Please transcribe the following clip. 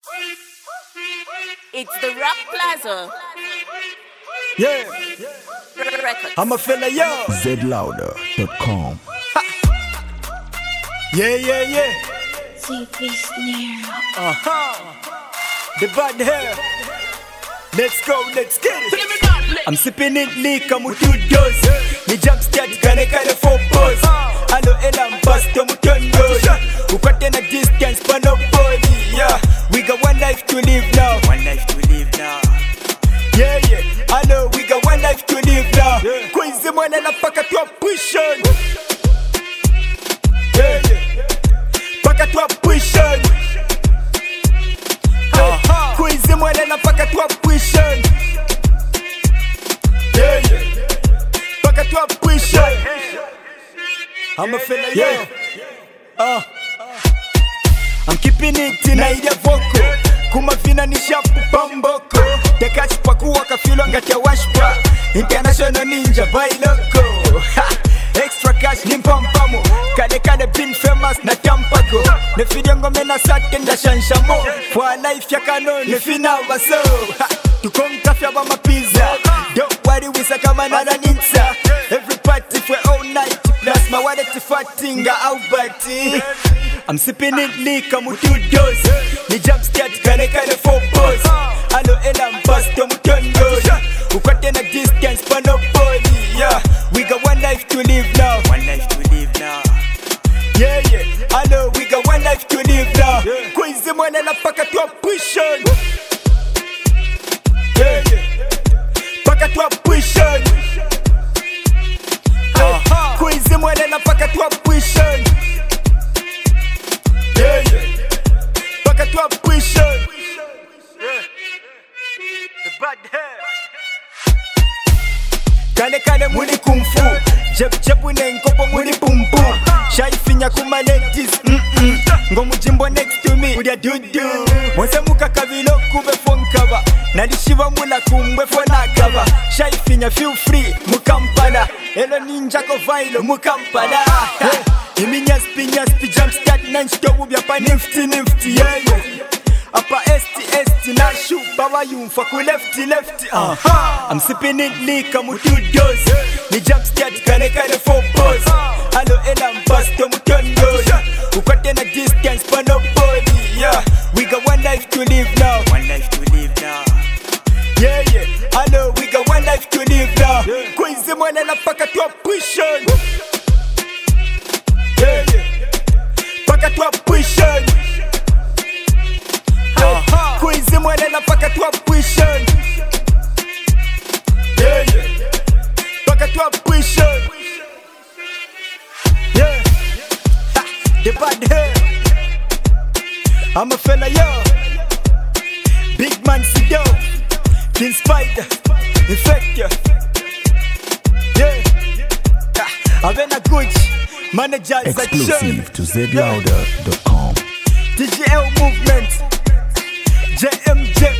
It's the Rock Plaza. Yeah, Records. I'm a fella, yo. zlouder.com. Yeah. CP Snare. The bad hair. Let's go, let's get it. I'm sipping it, liquor, mu 2 dose. Ni jump start, kane 4 buzz. Hello, elam, basta, mu 10 dose. Ukwate na distance, pa no body. Yeah, we got one life to live now. Yeah. Hello, we got one life to live now. Kwenzi mwana na paka tuwa pushon. Yeah. Paka tuwa pushon. Kwenzi mwana na paka tuwa pushon. Yeah. Paka tuwa pushon. I'm a fella, yo. I'm keeping it in a vocal. Kuma fina ni shapu pamboko. Tekachi paku waka filo ngati washpa. International ninja by loco. Extra cash ni mpampamo. Kade pin famous na tampako. Ne fidiongo mena sate nda shanshamo. For life ya kano ne fina waso. Tukomtafya ba mapiza. Don't worry wisa kama nada ninsa. Every party for all night. Plus my wallet fatinga au bati. I'm sipping it liquor mu 2 dose. Ni jump start kane 4 buzz. Hello elam basta mu 10 dose. Ukwate na distance pa no body. Yeah, we got one life to live now. Yeah. Hello, we got one life to live now. Kwenzi mwana na paka tuwa pushon. Yeah. Paka tuwa pushon. Kwenzi mwana na paka tuwa pushon. Yeah. Paka tuwa pushon. The bad hair. Kane muni kung fu. Jeb unenkopo muni pum pum. Shy finya kuma ladies. Ngomu jimbo next to me. Udia dudu. Mwense muka kavilo kube fonkaba. Nalishiva mula kumbwe fonakaba. Shy finya feel free mukampala. Elo ninja ko vailo mukampala. Iminya spi jump start nanchito ubya pa nifty. Yeah. Apa ST na shoot bawa yumfa ku lefty. I'm sipping it liquor mu 2 dose. Ni jump start kane 4 buzz. Hello elam basta mu 10 dose. Ukwate na distance pa no body. Yeah, we got one life to live now. Yeah. Hello, we got one life to live now. Kwenzi mwana na paka tuwa pushon. Yeah. Paka tuwa pushon. Kwenzi mwana na paka tuwa pushon. Yeah. Paka tuwa pushon. Yeah. The bad hair. I'm a fella, yo. Big man Sido. King Spider. Infector. Yeah. Avena Gucci. Managers at show. Exclusive to zlouder.com. TGL movement. JMJ.